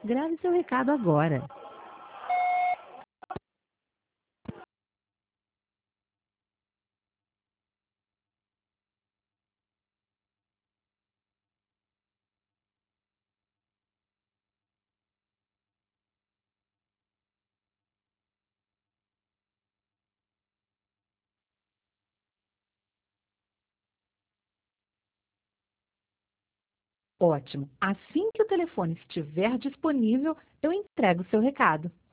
Grave seu recado agora. Ótimo. Assim que o telefone estiver disponível, eu entrego o seu recado.